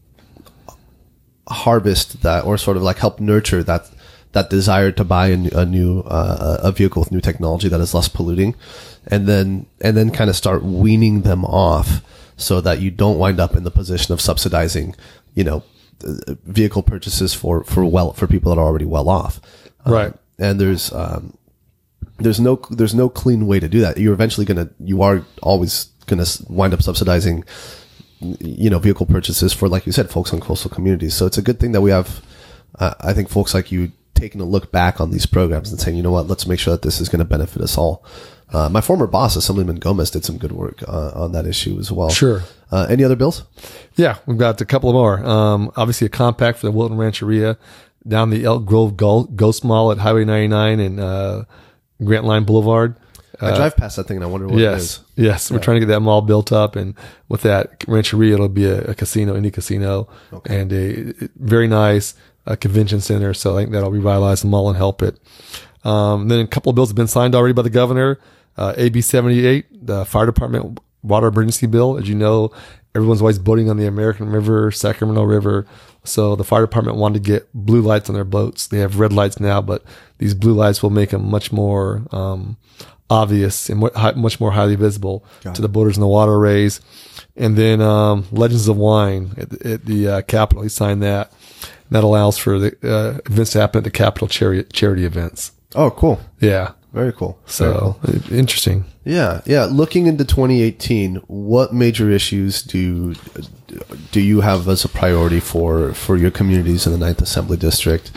harvest that, or sort of like help nurture that that desire to buy a, a new uh, a vehicle with new technology that is less polluting, and then and then kind of start weaning them off so that you don't wind up in the position of subsidizing, you know, vehicle purchases for for well for people that are already well off. Right. Um, and there's um, there's no there's no clean way to do that. You're eventually gonna you are always gonna wind up subsidizing, you know, vehicle purchases for, like you said, folks in coastal communities. So it's a good thing that we have. Uh, I think folks like you taking a look back on these programs and saying, you know what, let's make sure that this is going to benefit us all. Uh, my former boss, Assemblyman Gomez, did some good work uh, on that issue as well. Sure. Uh, any other bills? Yeah, we've got a couple of more. Um, obviously, a compact for the Wilton Rancheria down the Elk Grove Ghost Mall at Highway ninety-nine and uh, Grant Line Boulevard. I drive past that thing and I wonder what yes, it is. Yes, we're yeah. trying to get that mall built up, and with that Rancheria, it'll be a, a casino, indie casino, okay. and a, a very nice a convention center. So I think that'll revitalize the mall and help it. Um, then a couple of bills have been signed already by the governor. Uh, A B seventy-eight, the fire department water emergency bill. As you know, everyone's always boating on the American River, Sacramento River. So the fire department wanted to get blue lights on their boats. They have red lights now, but these blue lights will make them much more, um, obvious and much more highly visible Got to it. the boaters in the waterways. And then, um, Legends of Wine at the, at the uh, Capitol. He signed that. That allows for the uh, events to happen at the Capitol charity, charity events. Oh, cool. Yeah. Very cool. So Very cool. Interesting. Yeah. Yeah. Looking into twenty eighteen, what major issues do do you have as a priority for, for your communities in the ninth Assembly District?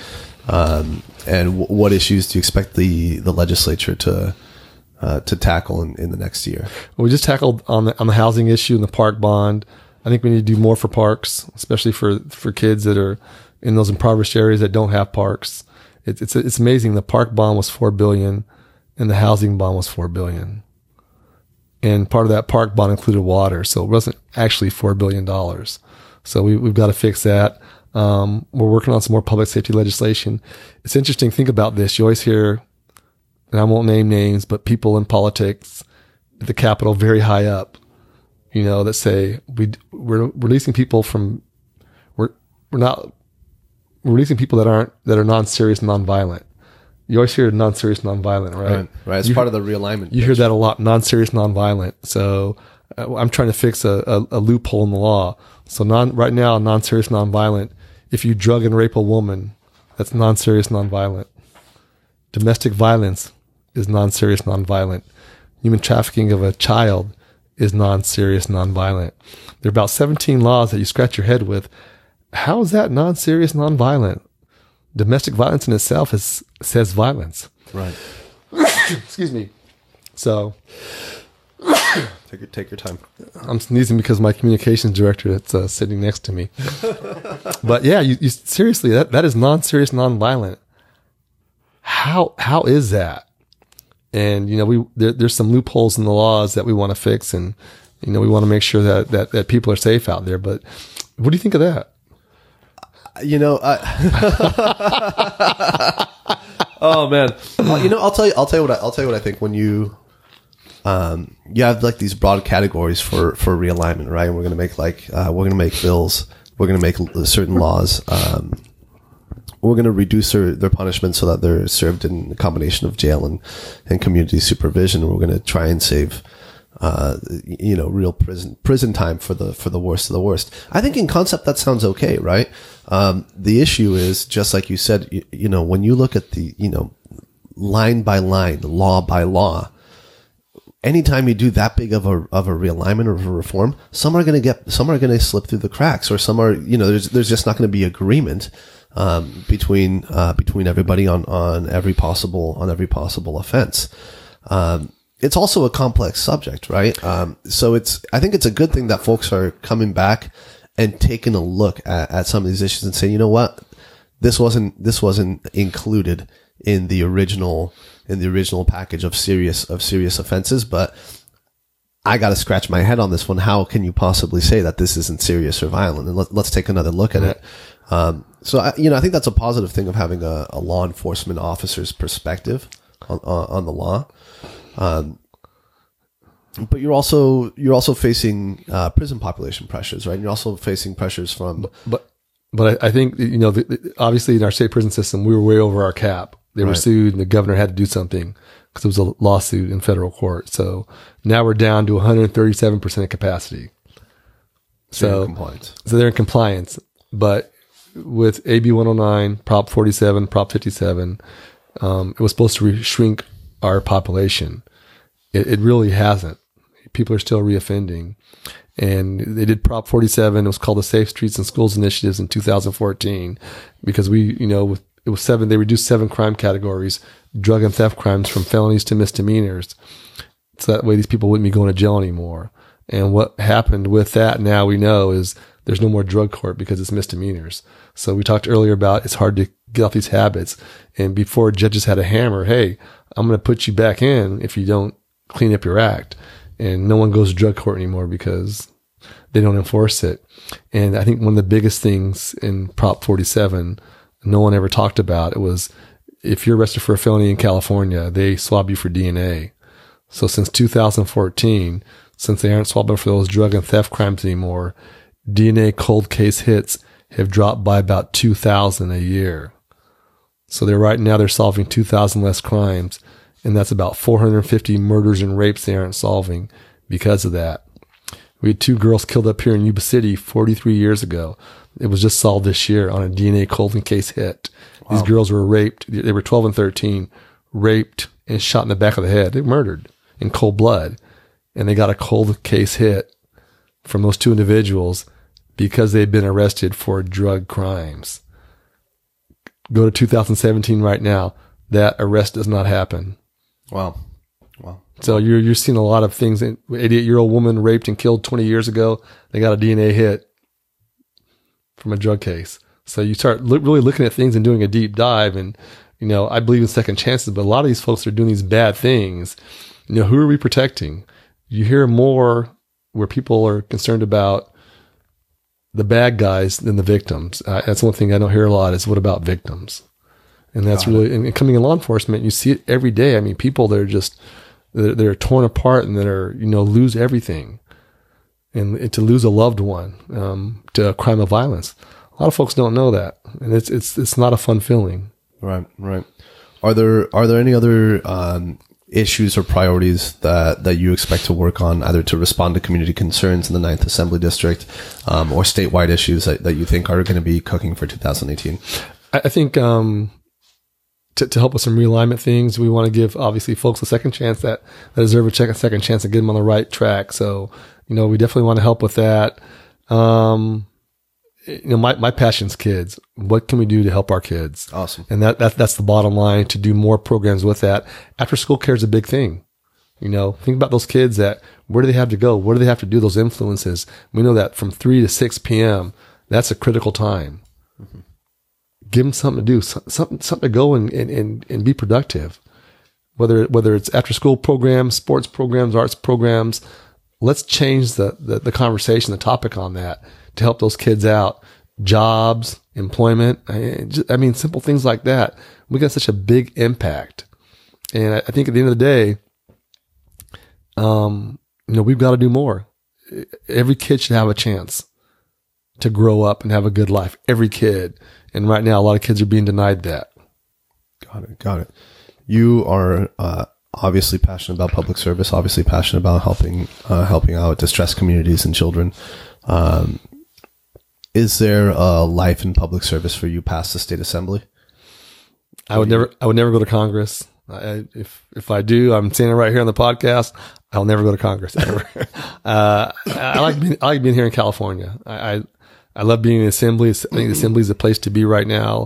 Um, and w- what issues do you expect the, the legislature to uh, to tackle in, in the next year? Well, we just tackled on the, on the housing issue and the park bond. I think we need to do more for parks, especially for, for kids that are in those impoverished areas that don't have parks. It's, it's, it's amazing. The park bond was four billion dollars and the housing bond was four billion dollars. And part of that park bond included water. So it wasn't actually four billion dollars. So we, we've got to fix that. Um, we're working on some more public safety legislation. It's interesting. Think about this. You always hear, and I won't name names, but people in politics at the Capitol very high up, you know, that say we, we're releasing people from, we're, we're not, we're releasing people that aren't, that are non-serious, non-violent. You always hear non-serious, non-violent, right? Right. Right. It's you, part of the realignment. You pitch. hear that a lot, non-serious, non-violent. So uh, I'm trying to fix a, a, a loophole in the law. So non, right now, non-serious, non-violent, if you drug and rape a woman, that's non-serious, non-violent. Domestic violence is non-serious, non-violent. Human trafficking of a child is non-serious, non-violent. There are about seventeen laws that you scratch your head with. How is that non-serious, non-violent? Domestic violence in itself is, says violence. Right. Excuse me. So. take, your, take your time. I'm sneezing because my communications director that's uh, sitting next to me. But yeah, you, you seriously, that, that is non-serious, non-violent. How, how is that? And, you know, we, there, there's some loopholes in the laws that we want to fix, and, you know, we want to make sure that, that, that people are safe out there. But what do you think of that? You know, I, Oh man, uh, you know, I'll tell you, I'll tell you what I, I'll tell you what I think when you, um, you have like these broad categories for for realignment, right? We're gonna make like uh, we're gonna make bills, we're gonna make certain laws, um, we're gonna reduce their, their punishment so that they're served in a combination of jail and and community supervision. We're gonna try and save. Uh, you know, real prison, prison time for the, for the worst of the worst. I think in concept that sounds okay, right? Um, the issue is, just like you said, you, you know, when you look at the, you know, line by line, law by law, anytime you do that big of a, of a realignment or of a reform, some are going to get, some are going to slip through the cracks, or some are, you know, there's, there's just not going to be agreement, um, between, uh, between everybody on, on every possible, on every possible offense. Um, It's also a complex subject, right? Um, so it's, I think it's a good thing that folks are coming back and taking a look at, at some of these issues and saying, you know what? This wasn't, this wasn't included in the original, in the original package of serious, of serious offenses, but I got to scratch my head on this one. How can you possibly say that this isn't serious or violent? And let, let's take another look at it. Um, so I, you know, I think that's a positive thing of having a, a law enforcement officer's perspective on, on, on the law. Um, but you're also, you're also facing, uh, prison population pressures, right? And you're also facing pressures from, but, but I, I think, you know, the, the, obviously in our state prison system, we were way over our cap. They were right. sued and the governor had to do something because it was a lawsuit in federal court. So now we're down to one hundred thirty-seven percent capacity. So, they're in compliance. so they're in compliance, but with A B one oh nine, Prop forty-seven, Prop fifty-seven, um, it was supposed to re- shrink our population. It, it really hasn't. People are still reoffending. And they did Prop forty-seven. It was called the Safe Streets and Schools Initiatives in two thousand fourteen because we, you know, with, it was seven, they reduced seven crime categories, drug and theft crimes from felonies to misdemeanors. So that way these people wouldn't be going to jail anymore. And what happened with that now we know is there's no more drug court because it's misdemeanors. So we talked earlier about it's hard to get off these habits. And before judges had a hammer, hey, I'm going to put you back in if you don't clean up your act. And no one goes to drug court anymore because they don't enforce it. And I think one of the biggest things in Prop forty-seven, no one ever talked about, it was if you're arrested for a felony in California, they swab you for D N A. So since two thousand fourteen, since they aren't swabbing for those drug and theft crimes anymore, D N A cold case hits have dropped by about two thousand a year. So they're right now, they're solving two thousand less crimes. And that's about four hundred fifty murders and rapes they aren't solving because of that. We had two girls killed up here in Yuba City forty-three years ago. It was just solved this year on a D N A cold case hit. Wow. These girls were raped. They were twelve and thirteen, raped and shot in the back of the head. They were murdered in cold blood. And they got a cold case hit from those two individuals because they'd been arrested for drug crimes. Go to two thousand seventeen right now. That arrest does not happen. Wow. Wow. So you're, you're seeing a lot of things. An eighty-eight year old woman raped and killed twenty years ago. They got a D N A hit from a drug case. So you start lo- really looking at things and doing a deep dive. And, you know, I believe in second chances, but a lot of these folks are doing these bad things. You know, who are we protecting? You hear more where people are concerned about the bad guys than the victims. Uh, that's one thing I don't hear a lot is what about victims? And that's Got really, and coming in law enforcement, you see it every day. I mean, people that are just, they're, they're torn apart and that are, you know, lose everything. And to lose a loved one, um, to a crime of violence. A lot of folks don't know that. And it's, it's, it's not a fun feeling. Right, right. Are there, are there any other, um, issues or priorities that, that you expect to work on either to respond to community concerns in the ninth Assembly District, um, or statewide issues that, that you think are going to be cooking for two thousand eighteen? I, I think, um, To, to help with some realignment things, we want to give obviously folks a second chance that, that deserve a check a second chance to get them on the right track. So, you know, we definitely want to help with that. Um, you know, my, my passion's kids. What can we do to help our kids? Awesome. And that, that, that's the bottom line, to do more programs with that. After school care is a big thing. You know, think about those kids that, where do they have to go? What do they have to do? Those influences. We know that from three to six p.m., that's a critical time. Mm-hmm. Give them something to do, something, something to go and, and, and be productive. Whether, whether it's after school programs, sports programs, arts programs, let's change the, the, the conversation, the topic on that to help those kids out. Jobs, employment. I mean, simple things like that. we got such a big impact. And I, I think at the end of the day, um, you know, we've got to do more. Every kid should have a chance to grow up and have a good life. Every kid. And right now, a lot of kids are being denied that. Got it. Got it. You are uh, obviously passionate about public service, obviously passionate about helping uh, helping out distressed communities and children. Um, is there a life in public service for you past the state assembly? I would never. I would never go to Congress. I, if if I do, I'm saying it right here on the podcast. I'll never go to Congress ever. uh, I like being, I like being here in California. I, I I love being in the assembly. I think the assembly is the place to be right now.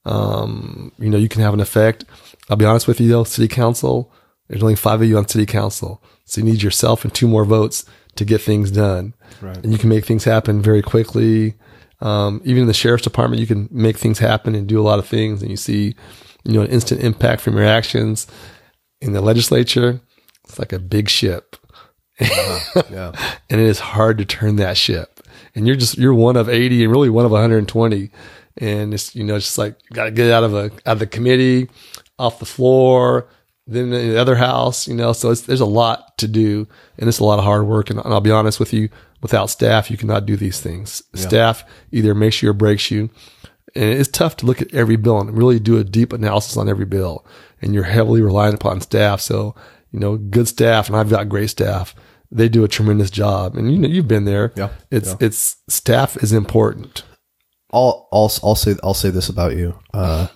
Um, you know, you can have an effect. I'll be honest with you though, city council, there's only five of you on city council. So you need yourself and two more votes to get things done. Right. And you can make things happen very quickly. Um, even in the sheriff's department, you can make things happen and do a lot of things. And you see, you know, an instant impact from your actions. In the legislature, it's like a big ship. Uh-huh. Yeah. And it is hard to turn that ship. And you're just, you're one of eighty and really one of one hundred twenty. And it's, you know, it's just like, got to get out of a, out of the committee, off the floor, then in the other house, you know, so it's, there's a lot to do and it's a lot of hard work. And, and I'll be honest with you, without staff, you cannot do these things. Yeah. Staff either makes you or breaks you. And it's tough to look at every bill and really do a deep analysis on every bill. And you're heavily reliant upon staff. So, you know, good staff, and I've got great staff. They do a tremendous job. And you know, you've been there. Yeah. It's, yeah. it's staff is important. I'll, I'll, I'll say, I'll say this about you. Uh,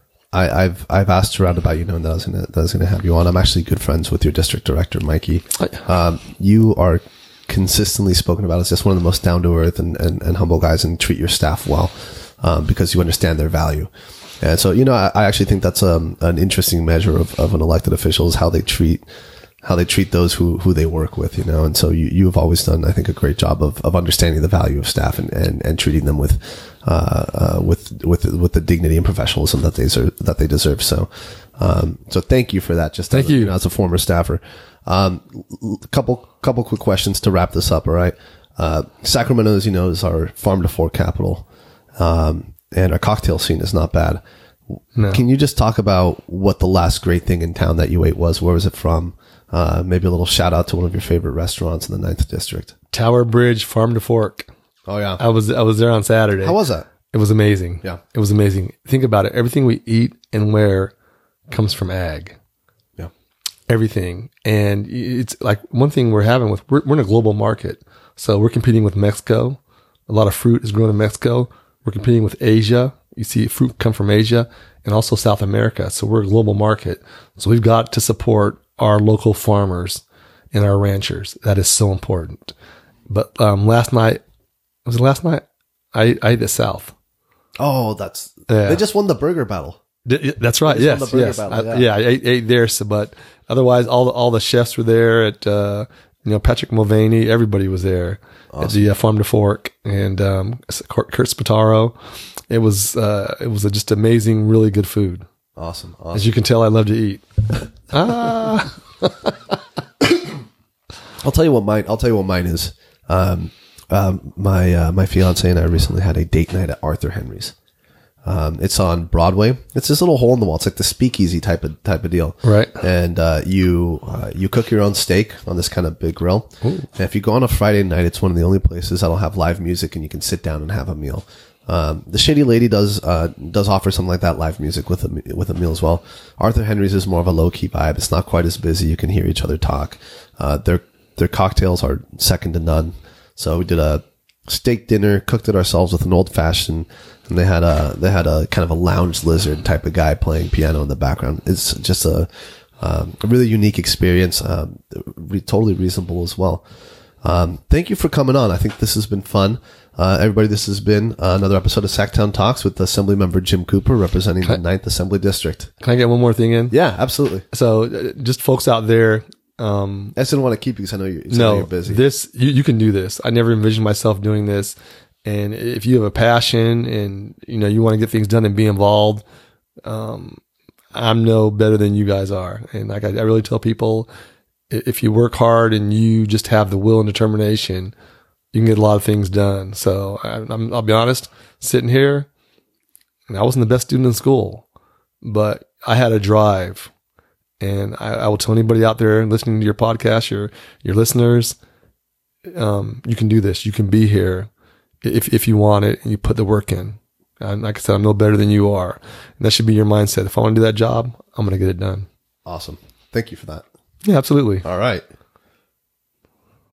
I, I've, I've asked around about you, knowing that I was gonna, that I was gonna have you on. I'm actually good friends with your district director, Mikey. Um, you are consistently spoken about as just one of the most down to earth and, and, and humble guys, and treat your staff well, um, because you understand their value. And so, you know, I, I actually think that's, um, an interesting measure of, of an elected official, is how they treat, how they treat those who, who they work with, you know. And so you, you have always done, I think, a great job of, of understanding the value of staff and, and, and treating them with, uh, uh, with, with, with the dignity and professionalism that they deserve, that they deserve. So, um, so thank you for that. Just thank as, you. you know, as a former staffer. Um, couple, couple quick questions to wrap this up. All right. Uh, Sacramento, as you know, is our farm to fork capital. Um, and our cocktail scene is not bad. No. Can you just talk about what the last great thing in town that you ate was? Where was it from? Uh, maybe a little shout out to one of your favorite restaurants in the ninth District. Tower Bridge Farm to Fork. Oh yeah. I was, I was there on Saturday. How was that? It was amazing. Yeah. It was amazing. Think about it. Everything we eat and wear comes from ag. Yeah. Everything. And it's like one thing we're having with, we're, we're in a global market. So we're competing with Mexico. A lot of fruit is grown in Mexico. We're competing with Asia. You see fruit come from Asia and also South America. So we're a global market. So we've got to support our local farmers and our ranchers. That is so important. But, um, last night, was it last night? I, I ate at South. Oh, that's, Yeah. they just won the burger battle. D- That's right. They just Yes. won the burger Yes. battle, I, yeah. yeah. I ate, ate there. So, but otherwise all the, all the chefs were there at, uh, you know, Patrick Mulvaney, everybody was there Awesome. at the uh, Farm to Fork, and, um, Kurt Kurt Spataro. It was, uh, it was a just amazing, really good food. Awesome. As Awesome. you can tell, I love to eat. ah. I'll tell you what mine, I'll tell you what mine is. Um, um, my, uh, my fiance and I recently had a date night at Arthur Henry's. Um, it's on Broadway. It's this little hole in the wall. It's like the speakeasy type of, type of deal. Right. And, uh, you, uh, you cook your own steak on this kind of big grill. Ooh. And if you go on a Friday night, it's one of the only places that'll have live music and you can sit down and have a meal. Um, the Shady Lady does, uh, does offer something like that, live music with a, with a meal as well. Arthur Henry's is more of a low key vibe. It's not quite as busy. You can hear each other talk. Uh, their, their cocktails are second to none. So we did a steak dinner, cooked it ourselves with an old fashioned, and they had a, they had a kind of a lounge lizard type of guy playing piano in the background. It's just a, um, a really unique experience. Um, re- totally reasonable as well. Um, thank you for coming on. I think this has been fun. Uh, everybody, this has been uh, another episode of Sacktown Talks with Assembly Member Jim Cooper, representing the ninth Assembly District. Can I get one more thing in? Yeah, absolutely. So uh, just folks out there, um, I just didn't want to keep you because I know you're, I know no, you're busy. this, you, you can do this. I never envisioned myself doing this. And if you have a passion and, you know, you want to get things done and be involved, um, I'm no better than you guys are. And like I, I really tell people, if you work hard and you just have the will and determination, you can get a lot of things done. So I, I'm, I'll be honest, sitting here, and I wasn't the best student in school, but I had a drive. And I, I will tell anybody out there listening to your podcast, your your listeners, um, you can do this. You can be here if if you want it and you put the work in. And like I said, I'm no better than you are. And that should be your mindset. If I want to do that job, I'm going to get it done. Awesome. Thank you for that. Yeah, absolutely. All right.